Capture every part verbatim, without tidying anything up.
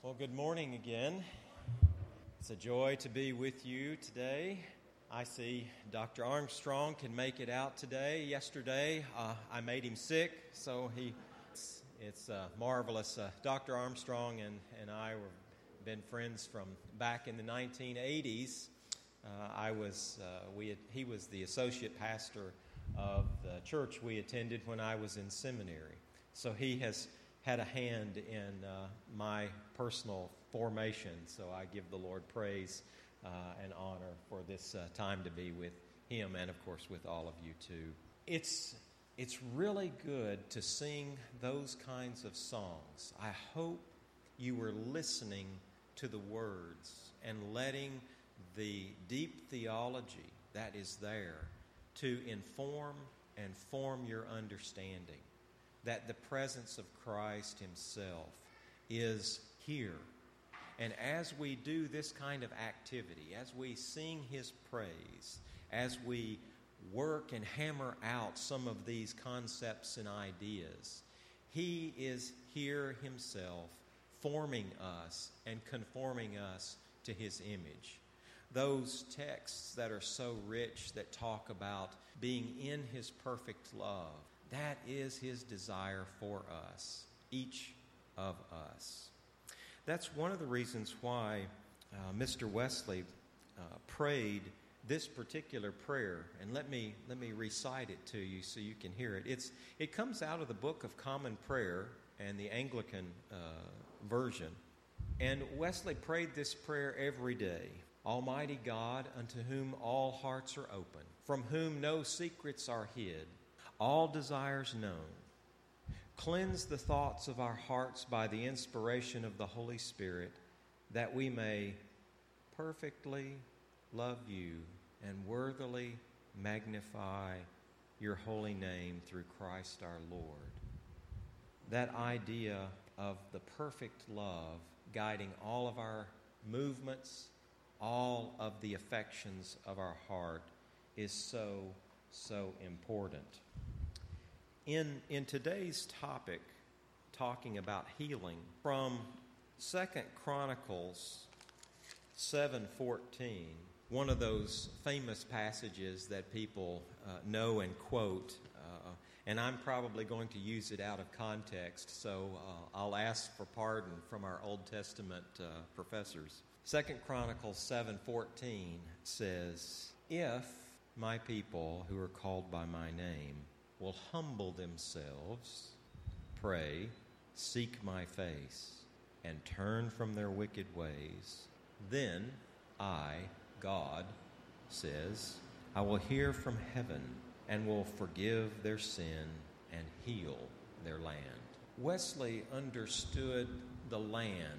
Well, good morning again. It's a joy to be with you today. I see Doctor Armstrong can make it out today. Yesterday, uh, I made him sick, so he it's, it's uh, marvelous. Uh, Doctor Armstrong and, and I were been friends from back in the nineteen eighties. Uh, I was uh, we had, he was the associate pastor of the church we attended when I was in seminary. So he has had a hand in uh, my personal formation, so I give the Lord praise uh, and honor for this uh, time to be with him and, of course, with all of you too. It's, it's really good to sing those kinds of songs. I hope you were listening to the words and letting the deep theology that is there to inform and form your understanding that the presence of Christ Himself is here. And as we do this kind of activity, as we sing His praise, as we work and hammer out some of these concepts and ideas, He is here Himself forming us and conforming us to His image. Those texts that are so rich that talk about being in His perfect love, that is His desire for us, each of us. That's one of the reasons why uh, Mister Wesley uh, prayed this particular prayer. And let me let me recite it to you so you can hear it. It's it comes out of the Book of Common Prayer and the Anglican uh, version. And Wesley prayed this prayer every day. Almighty God, unto whom all hearts are open, from whom no secrets are hid, all desires known, cleanse the thoughts of our hearts by the inspiration of the Holy Spirit, that we may perfectly love you and worthily magnify your holy name through Christ our Lord. That idea of the perfect love guiding all of our movements, all of the affections of our heart is so, so important. In, in today's topic, talking about healing, from Second Chronicles seven fourteen, one of those famous passages that people uh, know and quote, uh, and I'm probably going to use it out of context, so uh, I'll ask for pardon from our Old Testament uh, professors. Second Chronicles seven fourteen says, "If my people who are called by my name will humble themselves, pray, seek my face, and turn from their wicked ways, then I, God, says, I will hear from heaven and will forgive their sin and heal their land." Wesley understood the land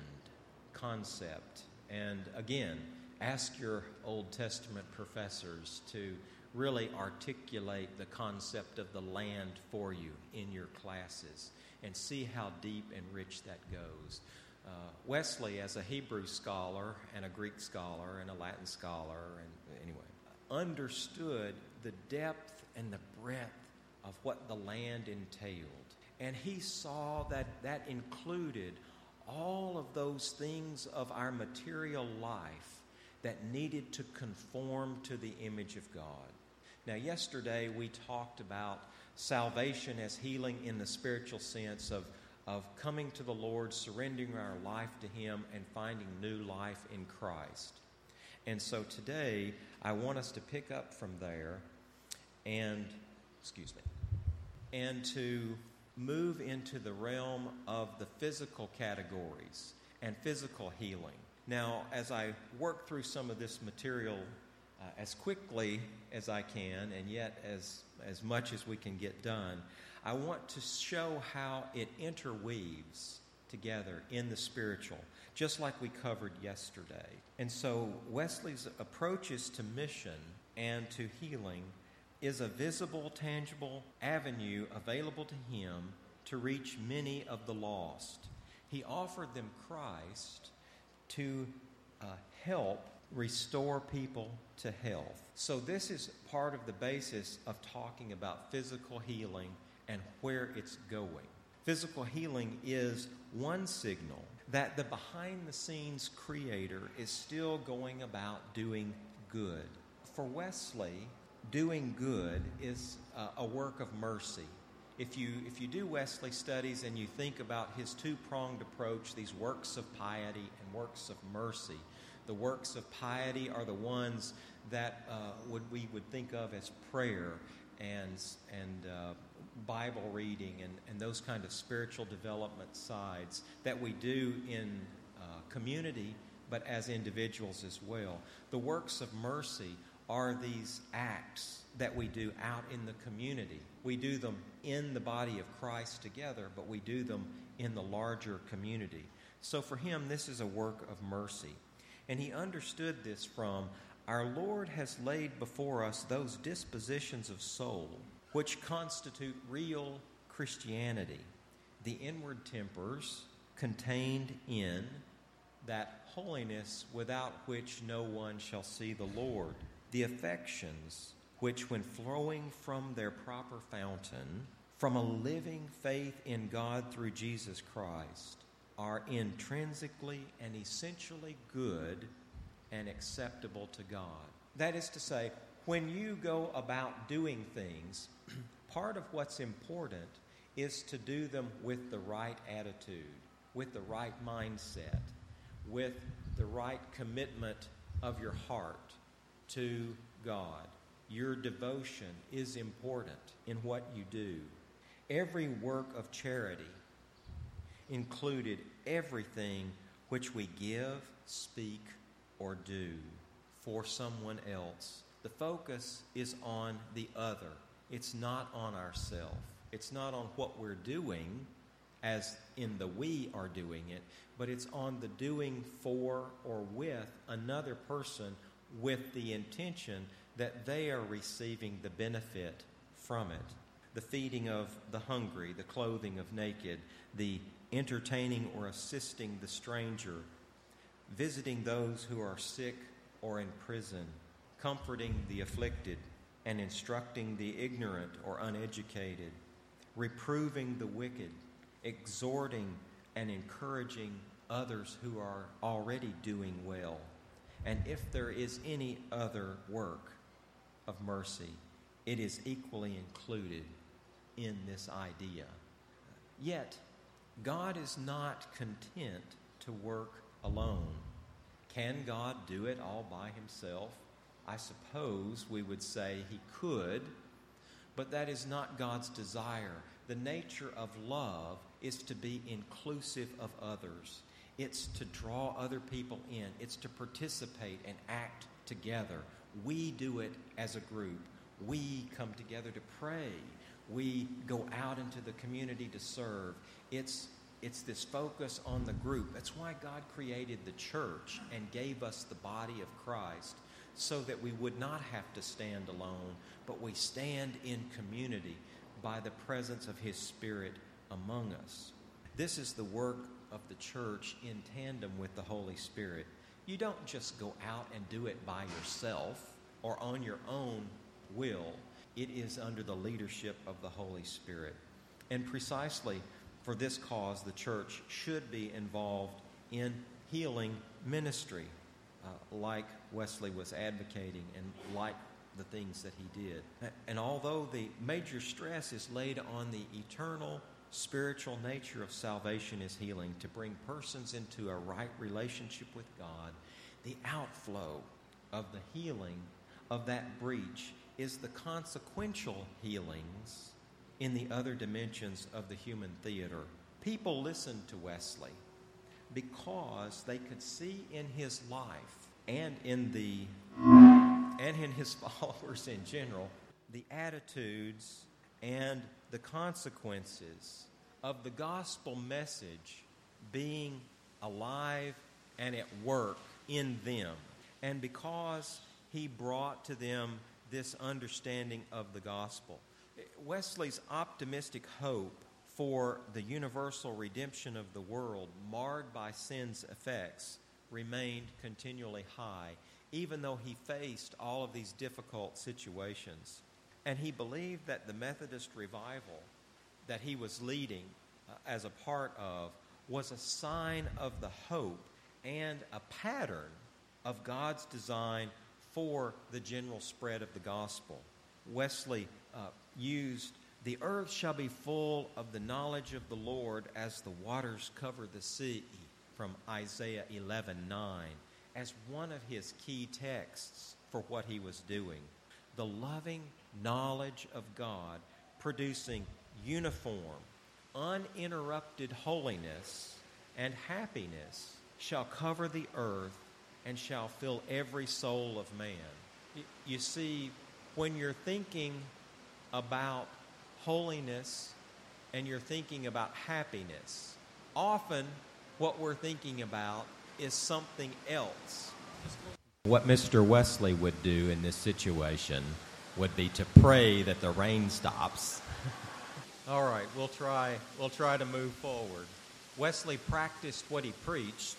concept. And again, ask your Old Testament professors to really articulate the concept of the land for you in your classes and see how deep and rich that goes. Uh, Wesley, as a Hebrew scholar and a Greek scholar and a Latin scholar, and anyway, understood the depth and the breadth of what the land entailed. And he saw that that included all of those things of our material life that needed to conform to the image of God. Now, yesterday we talked about salvation as healing in the spiritual sense of, of coming to the Lord, surrendering our life to Him, and finding new life in Christ. And so today I want us to pick up from there and, excuse me, and to move into the realm of the physical categories and physical healing. Now, as I work through some of this material uh, as quickly as I can, and yet as, as much as we can get done, I want to show how it interweaves together in the spiritual, just like we covered yesterday. And so Wesley's approaches to mission and to healing is a visible, tangible avenue available to him to reach many of the lost. He offered them Christ to uh, help restore people to health. So this is part of the basis of talking about physical healing and where it's going. Physical healing is one signal that the behind-the-scenes creator is still going about doing good. For Wesley, doing good is uh, a work of mercy. If you if you do Wesley studies and you think about his two-pronged approach, these works of piety and works of mercy, the works of piety are the ones that uh, would we would think of as prayer and and uh, Bible reading and, and those kind of spiritual development sides that we do in uh, community, but as individuals as well. The works of mercy are these acts that we do out in the community. We do them in the body of Christ together, but we do them in the larger community. So for him, this is a work of mercy. And he understood this from, our Lord has laid before us those dispositions of soul which constitute real Christianity, the inward tempers contained in that holiness without which no one shall see the Lord, the affections which, when flowing from their proper fountain, from a living faith in God through Jesus Christ, are intrinsically and essentially good and acceptable to God. That is to say, when you go about doing things, part of what's important is to do them with the right attitude, with the right mindset, with the right commitment of your heart to God. Your devotion is important in what you do. Every work of charity included everything which we give, speak, or do for someone else. The focus is on the other. It's not on ourselves. It's not on what we're doing, as in the we are doing it, but it's on the doing for or with another person with the intention that they are receiving the benefit from it. The feeding of the hungry, the clothing of naked, the entertaining or assisting the stranger, visiting those who are sick or in prison, comforting the afflicted, and instructing the ignorant or uneducated, reproving the wicked, exhorting and encouraging others who are already doing well. And if there is any other work of mercy, it is equally included in this idea. Yet, God is not content to work alone. Can God do it all by himself? I suppose we would say he could, but that is not God's desire. The nature of love is to be inclusive of others. It's to draw other people in. It's to participate and act together. We do it as a group. We come together to pray. We go out into the community to serve. It's It's this focus on the group. That's why God created the church and gave us the body of Christ, so that we would not have to stand alone, but we stand in community by the presence of his Spirit among us. This is the work of the church in tandem with the Holy Spirit. You don't just go out and do it by yourself or on your own will. It is under the leadership of the Holy Spirit. And precisely for this cause, the church should be involved in healing ministry, uh, like Wesley was advocating and like the things that he did. And although the major stress is laid on the eternal spiritual nature of salvation is healing, to bring persons into a right relationship with God, the outflow of the healing of that breach is the consequential healings in the other dimensions of the human theater. People listened to Wesley because they could see in his life and in the and in his followers in general the attitudes and the consequences of the gospel message being alive and at work in them. And because he brought to them this understanding of the gospel, Wesley's optimistic hope for the universal redemption of the world marred by sin's effects remained continually high, even though he faced all of these difficult situations. And he believed that the Methodist revival that he was leading uh, as a part of was a sign of the hope and a pattern of God's design for the general spread of the gospel. Wesley uh, used, "The earth shall be full of the knowledge of the Lord as the waters cover the sea," from Isaiah eleven nine, as one of his key texts for what he was doing. The loving knowledge of God producing uniform, uninterrupted holiness and happiness shall cover the earth and shall fill every soul of man. You, you see, when you're thinking about holiness and you're thinking about happiness, often what we're thinking about is something else. What Mister Wesley would do in this situation would be to pray that the rain stops. All right, we'll try, we'll try to move forward. Wesley practiced what he preached,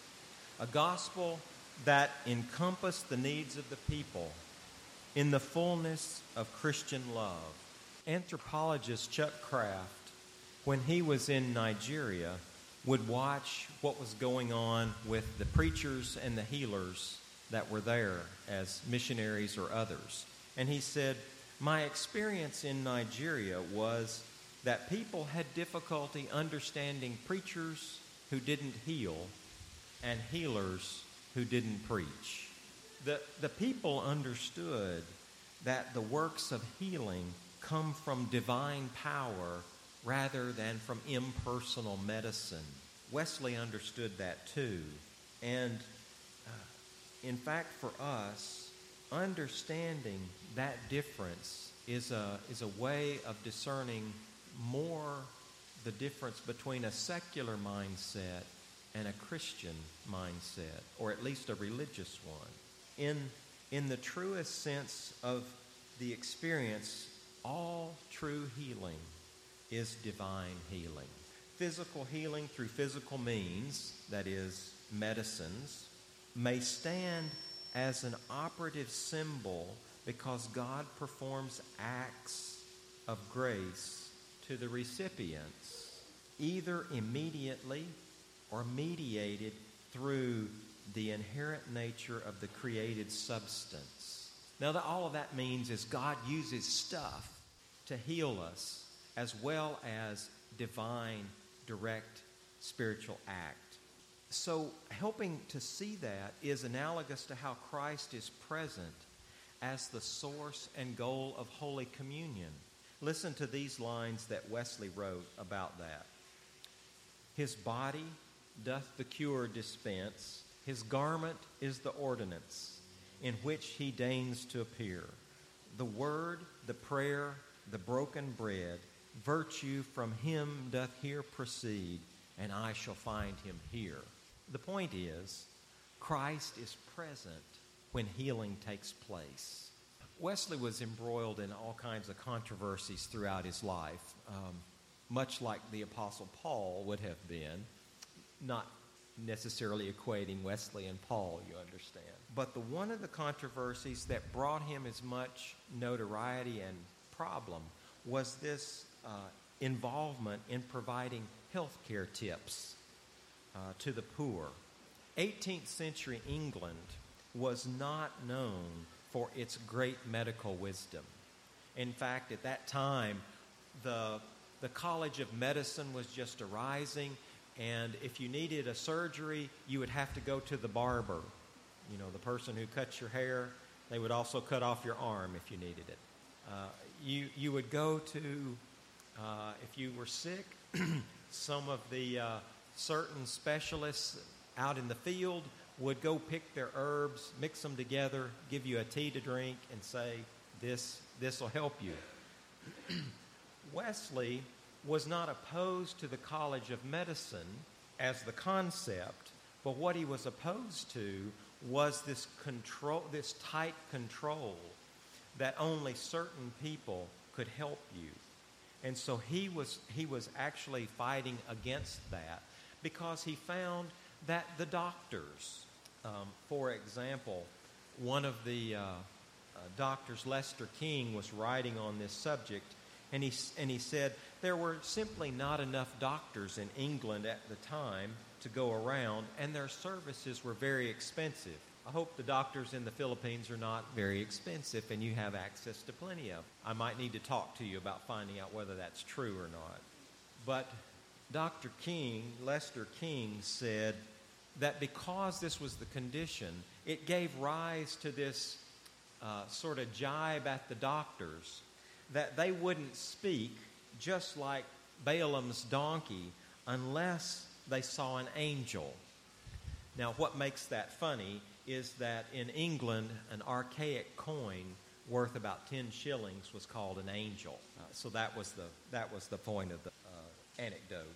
a gospel that encompassed the needs of the people in the fullness of Christian love. Anthropologist Chuck Kraft, when he was in Nigeria, would watch what was going on with the preachers and the healers that were there as missionaries or others. And he said, "My experience in Nigeria was that people had difficulty understanding preachers who didn't heal and healers who didn't preach. The, the people understood that the works of healing come from divine power rather than from impersonal medicine." Wesley understood that too. And uh, in fact, for us, understanding that difference is a, is a way of discerning more the difference between a secular mindset and a Christian mindset, or at least a religious one. In, in the truest sense of the experience, all true healing is divine healing. Physical healing through physical means, that is, medicines, may stand as an operative symbol because God performs acts of grace to the recipients, either immediately or mediated through the inherent nature of the created substance. Now, that all of that means is God uses stuff to heal us as well as divine, direct spiritual act. So helping to see that is analogous to how Christ is present as the source and goal of Holy Communion. Listen to these lines that Wesley wrote about that. "His body doth the cure dispense, his garment is the ordinance in which he deigns to appear. The word, the prayer, the broken bread, virtue from him doth here proceed, and I shall find him here." The point is, Christ is present when healing takes place. Wesley was embroiled in all kinds of controversies throughout his life, um, much like the Apostle Paul would have been, not necessarily equating Wesley and Paul, you understand. But the one of the controversies that brought him as much notoriety and problem was this uh, involvement in providing health care tips uh, to the poor. eighteenth century England was not known for its great medical wisdom. In fact, at that time, the, the College of Medicine was just arising, and if you needed a surgery, you would have to go to the barber. You know, the person who cuts your hair. They would also cut off your arm if you needed it. Uh, you, you would go to, uh, if you were sick, some of the uh, certain specialists out in the field would go pick their herbs, mix them together, give you a tea to drink, and say, this this will help you. Wesley was not opposed to the College of Medicine as the concept, but what he was opposed to was this control, this tight control that only certain people could help you. And so he was he was actually fighting against that because he found that the doctors, um, for example, one of the uh, uh, doctors, Lester King, was writing on this subject, And he, and he said there were simply not enough doctors in England at the time to go around, and their services were very expensive. I hope the doctors in the Philippines are not very expensive and you have access to plenty of them. I might need to talk to you about finding out whether that's true or not. But Doctor King, Lester King, said that because this was the condition, it gave rise to this uh, sort of jibe at the doctors that they wouldn't speak just like Balaam's donkey unless they saw an angel. Now, what makes that funny is that in England, an archaic coin worth about ten shillings was called an angel. Uh, so that was the that was the point of the uh, anecdote.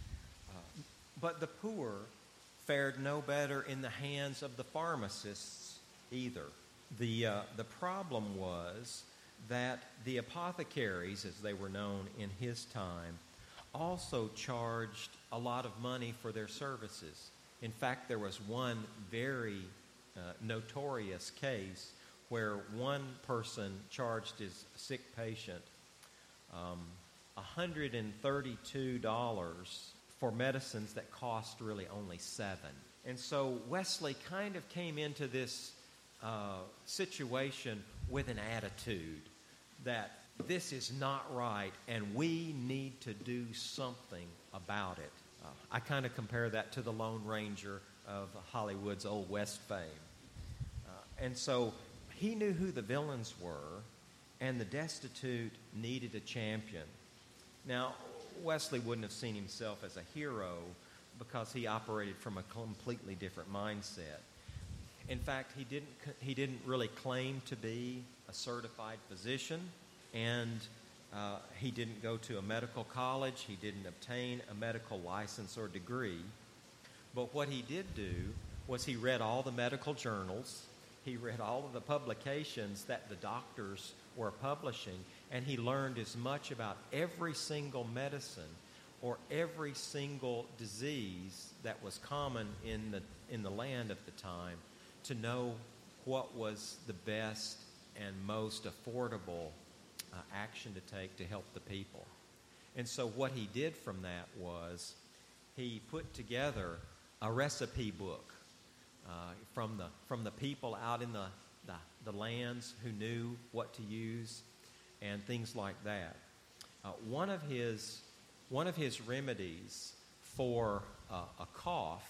Uh, but the poor fared no better in the hands of the pharmacists either. The uh, the problem was that the apothecaries, as they were known in his time, also charged a lot of money for their services. In fact, there was one very uh, notorious case where one person charged his sick patient um, one hundred thirty-two dollars for medicines that cost really only seven. And so Wesley kind of came into this uh, situation with an attitude that this is not right and we need to do something about it. Uh, I kind of compare that to the Lone Ranger of Hollywood's Old West fame. Uh, and so he knew who the villains were, and the destitute needed a champion. Now, Wesley wouldn't have seen himself as a hero because he operated from a completely different mindset. In fact, he didn't he didn't really claim to be a certified physician, and uh, he didn't go to a medical college. He didn't obtain a medical license or degree. But what he did do was he read all the medical journals. He read all of the publications that the doctors were publishing, and he learned as much about every single medicine or every single disease that was common in the in the land at the time to know what was the best and most affordable uh, action to take to help the people. And so what he did from that was he put together a recipe book uh, from the from the people out in the, the, the lands who knew what to use and things like that. Uh, one of his one of his remedies for uh, a cough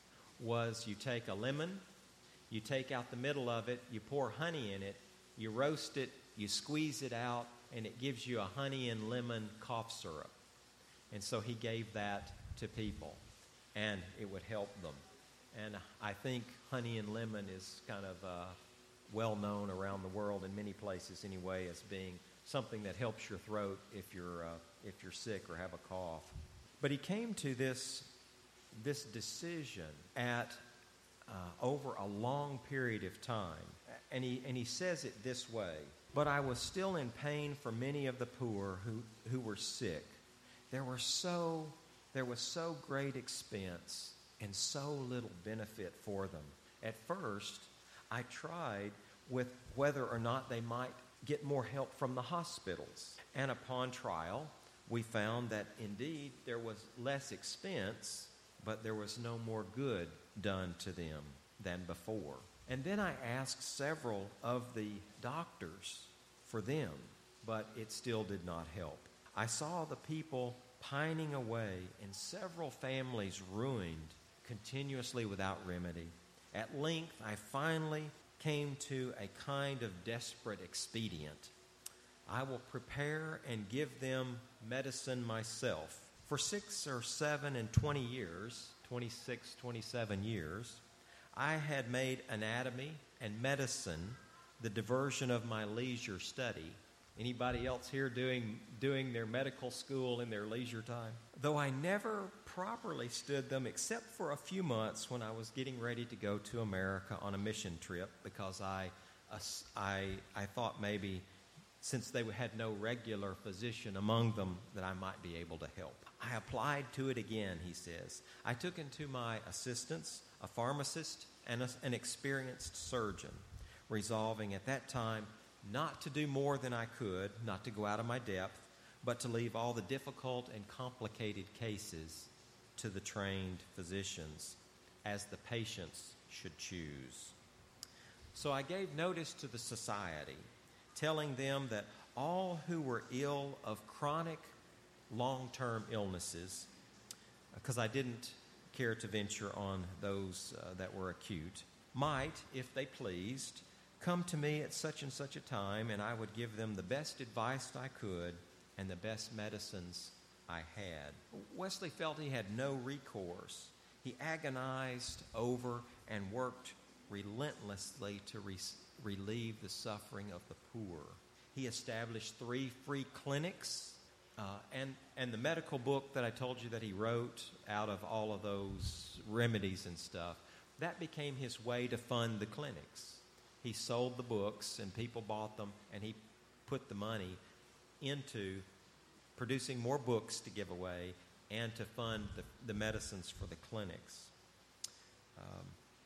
was you take a lemon, you take out the middle of it, you pour honey in it, you roast it, you squeeze it out, and it gives you a honey and lemon cough syrup. And so he gave that to people, and it would help them. And I think honey and lemon is kind of uh, well known around the world in many places anyway as being something that helps your throat if you're uh, if you're sick or have a cough. But he came to this this decision at uh, over a long period of time, and he and he says it this way: "But I was still in pain for many of the poor who who were sick. There were so there was so great expense and so little benefit for them. At first, I tried with whether or not they might get more help from the hospitals. And upon trial, we found that indeed there was less expense, but there was no more good done to them than before. And then I asked several of the doctors for them, but it still did not help. I saw the people pining away and several families ruined continuously without remedy. At length, I finally came to a kind of desperate expedient. I will prepare and give them medicine myself. For six or seven and twenty years, twenty-six, twenty-seven years, I had made anatomy and medicine the diversion of my leisure study. Anybody else here doing doing their medical school in their leisure time? Though I never properly stood them except for a few months when I was getting ready to go to America on a mission trip because I, I, I thought maybe since they had no regular physician among them that I might be able to help. I applied to it again, he says. I took into my assistants a pharmacist and a, an experienced surgeon, resolving at that time not to do more than I could, not to go out of my depth, but to leave all the difficult and complicated cases to the trained physicians, as the patients should choose. So I gave notice to the society, telling them that all who were ill of chronic long-term illnesses, because I didn't care to venture on those uh, that were acute, might, if they pleased, come to me at such and such a time, and I would give them the best advice I could and the best medicines I had. Wesley felt he had no recourse. He agonized over and worked relentlessly to re- relieve the suffering of the poor. He established three free clinics, uh, and, and the medical book that I told you that he wrote out of all of those remedies and stuff, that became his way to fund the clinics. He sold the books, and people bought them, and he put the money into producing more books to give away and to fund the, the medicines for the clinics. Um,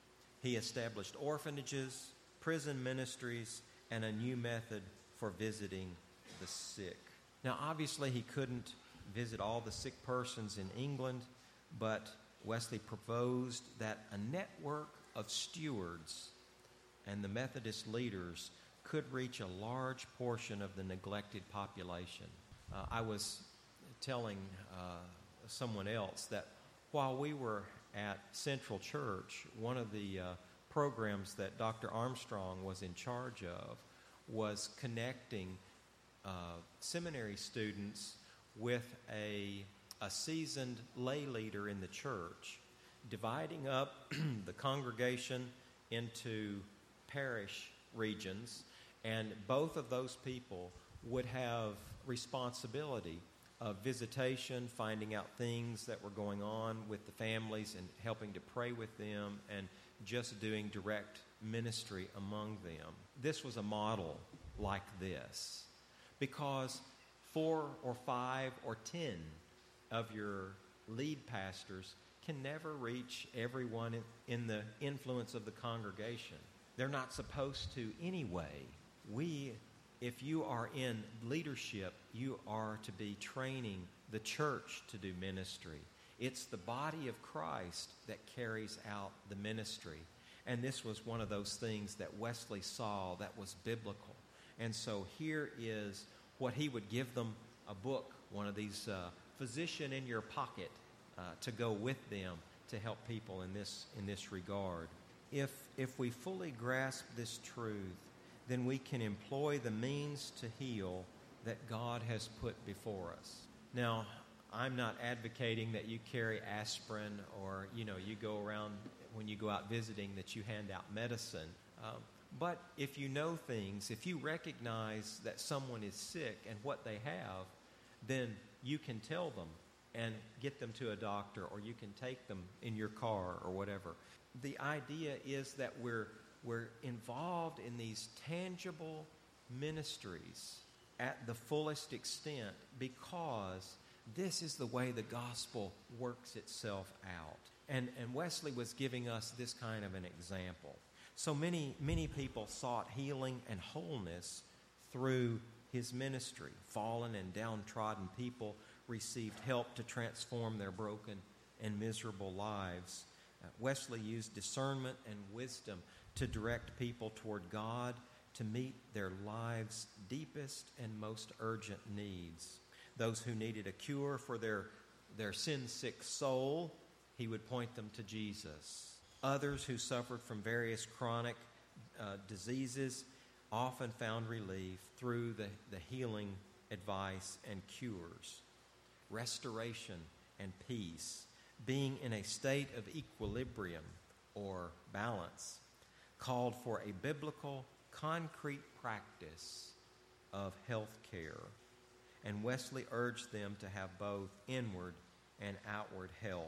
he established orphanages, prison ministries, and a new method for visiting the sick. Now, obviously, he couldn't visit all the sick persons in England, but Wesley proposed that a network of stewards and the Methodist leaders could reach a large portion of the neglected population. Uh, I was telling uh, someone else that while we were at Central Church, one of the uh, programs that Doctor Armstrong was in charge of was connecting uh, seminary students with a, a seasoned lay leader in the church, dividing up the congregation into parish regions, and both of those people would have responsibility of visitation, finding out things that were going on with the families and helping to pray with them and just doing direct ministry among them. This was a model like this because four or five or ten of your lead pastors can never reach everyone in the influence of the congregation. They're not supposed to anyway. We, if you are in leadership, you are to be training the church to do ministry. It's the body of Christ that carries out the ministry. And this was one of those things that Wesley saw that was biblical. And so here is what he would give them, a book, one of these uh, physician in your pocket uh, to go with them to help people in this in this regard. If if we fully grasp this truth, then we can employ the means to heal that God has put before us. Now, I'm not advocating that you carry aspirin or, you know, you go around when you go out visiting that you hand out medicine. Um, but if you know things, if you recognize that someone is sick and what they have, then you can tell them and get them to a doctor, or you can take them in your car or whatever. The idea is that we're we're involved in these tangible ministries at the fullest extent because this is the way the gospel works itself out. And, and Wesley was giving us this kind of an example. So many, many people sought healing and wholeness through his ministry. Fallen and downtrodden people received help to transform their broken and miserable lives. Uh, Wesley used discernment and wisdom to direct people toward God to meet their lives' deepest and most urgent needs. Those who needed a cure for their, their sin-sick soul, he would point them to Jesus. Others who suffered from various chronic uh, diseases often found relief through the, the healing advice and cures. Restoration and peace, being in a state of equilibrium or balance, called for a biblical, concrete practice of health care. And Wesley urged them to have both inward and outward health.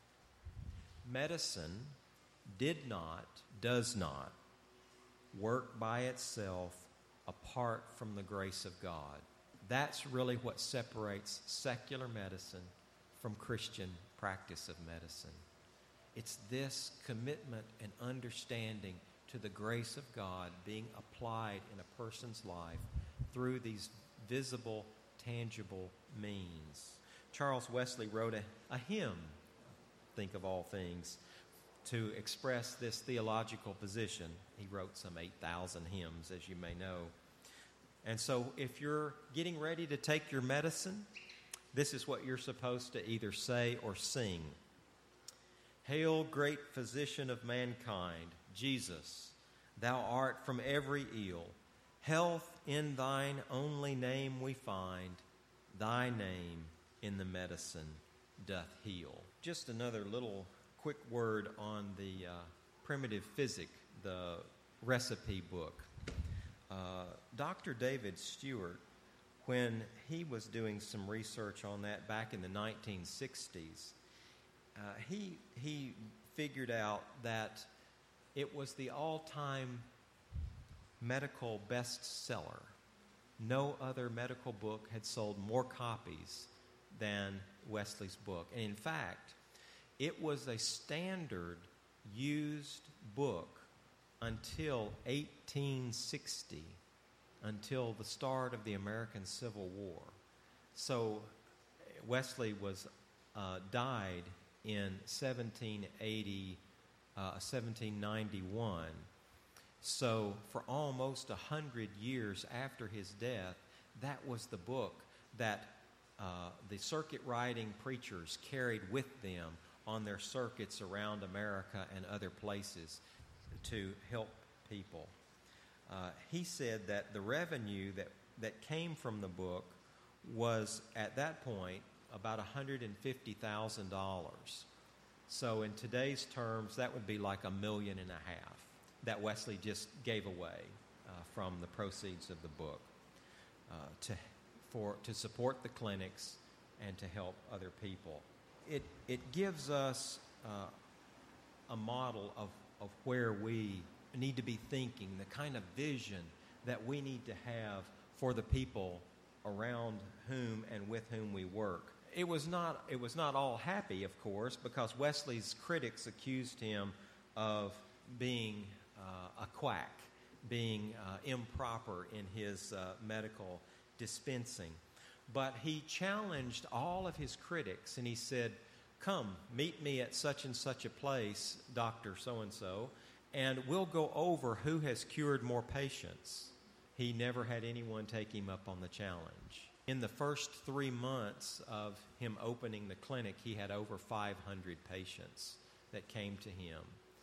Medicine did not, does not, work by itself apart from the grace of God. That's really what separates secular medicine from Christian practice of medicine. It's this commitment and understanding to the grace of God being applied in a person's life through these visible, tangible means. Charles Wesley wrote a, a hymn, think of all things, to express this theological position. He wrote some eight thousand hymns, as you may know. And so if you're getting ready to take your medicine, this is what you're supposed to either say or sing. Hail, great physician of mankind, Jesus, thou art from every ill. Health in thine only name we find. Thy name in the medicine doth heal. Just another little quick word on the uh, Primitive Physic, the recipe book. Uh, Doctor David Stewart, when he was doing some research on that back in the nineteen sixties, uh, he he figured out that it was the all-time medical bestseller. No other medical book had sold more copies than Wesley's book. And in fact, it was a standard used book until eighteen sixty, until the start of the American Civil War. So Wesley was uh, died in seventeen eighty, uh, seventeen ninety-one. So for almost a hundred years after his death, that was the book that uh, the circuit riding preachers carried with them on their circuits around America and other places to help people. Uh, he said that the revenue that, that came from the book was, at that point, about one hundred fifty thousand dollars. So in today's terms, that would be like a million and a half that Wesley just gave away uh, from the proceeds of the book uh, to for to support the clinics and to help other people. It it gives us uh, a model of, of where we need to be thinking, the kind of vision that we need to have for the people around whom and with whom we work. It was not it was not all happy, of course, because Wesley's critics accused him of being uh, a quack, being uh, improper in his uh, medical dispensing. But he challenged all of his critics, and he said, "Come, meet me at such and such a place, Doctor So-and-so, and we'll go over who has cured more patients." He never had anyone take him up on the challenge. In the first three months of him opening the clinic, he had over five hundred patients that came to him.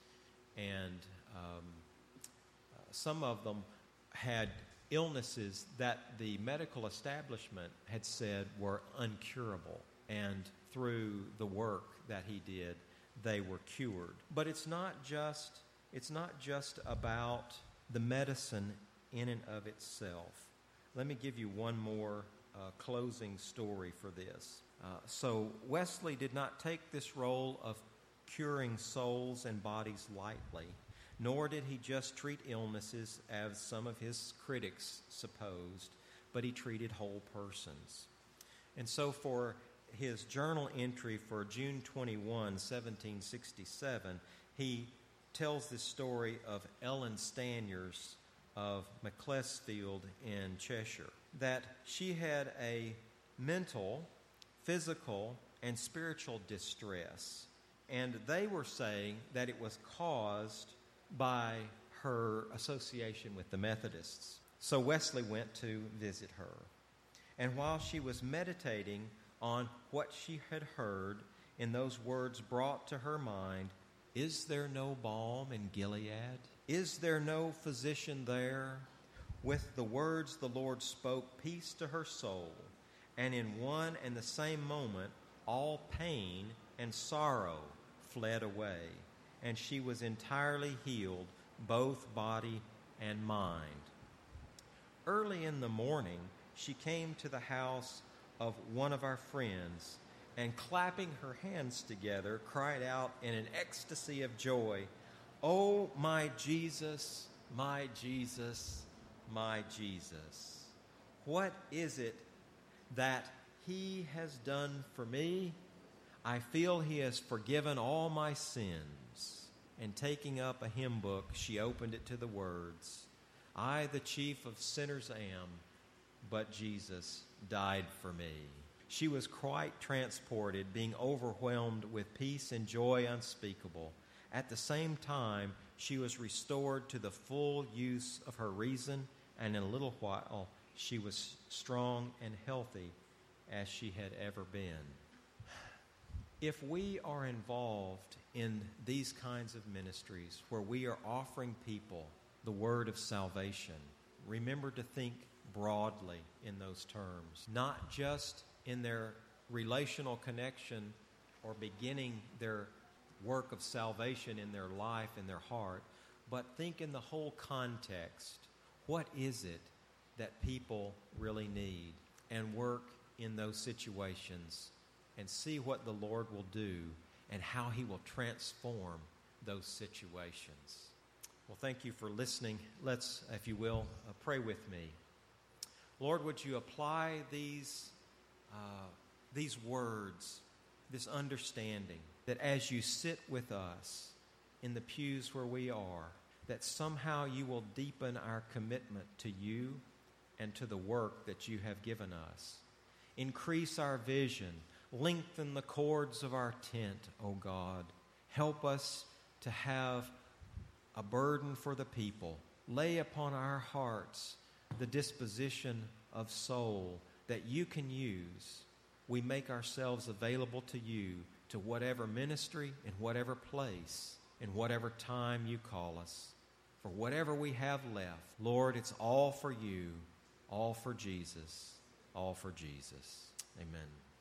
And um, uh, some of them had illnesses that the medical establishment had said were uncurable. And through the work that he did, they were cured. But it's not just, it's not just about the medicine in and of itself. Let me give you one more uh, closing story for this. Uh, so Wesley did not take this role of curing souls and bodies lightly, nor did he just treat illnesses as some of his critics supposed, but he treated whole persons. And so for his journal entry for June twenty-first, seventeen sixty-seven, he tells this story of Ellen Stanyers of Macclesfield in Cheshire, that she had a mental, physical, and spiritual distress. And they were saying that it was caused by her association with the Methodists. So Wesley went to visit her. And while she was meditating on what she had heard, in those words brought to her mind, "Is there no balm in Gilead? Is there no physician there?" With the words the Lord spoke peace to her soul, and in one and the same moment all pain and sorrow fled away, and she was entirely healed, both body and mind. Early in the morning, she came to the house of one of our friends, and clapping her hands together, cried out in an ecstasy of joy, "Oh, my Jesus, my Jesus, my Jesus, what is it that he has done for me? I feel he has forgiven all my sins." And taking up a hymn book, she opened it to the words, "I, the chief of sinners am, but Jesus died for me. She was quite transported, being overwhelmed with peace and joy unspeakable. At the same time, she was restored to the full use of her reason, and in a little while, she was strong and healthy as she had ever been. If we are involved in these kinds of ministries where we are offering people the word of salvation, remember to think broadly in those terms, not just in their relational connection or beginning their work of salvation in their life, in their heart, but think in the whole context. What is it that people really need? And work in those situations and see what the Lord will do and how He will transform those situations. Well, thank you for listening. Let's, if you will, uh, pray with me. Lord, would you apply these uh, these words, this understanding, that as you sit with us in the pews where we are, that somehow you will deepen our commitment to you and to the work that you have given us. Increase our vision. Lengthen the cords of our tent, O God. Help us to have a burden for the people. Lay upon our hearts the disposition of soul that you can use. We make ourselves available to you, to whatever ministry, in whatever place, in whatever time you call us. For whatever we have left, Lord, it's all for you, all for Jesus, all for Jesus. Amen.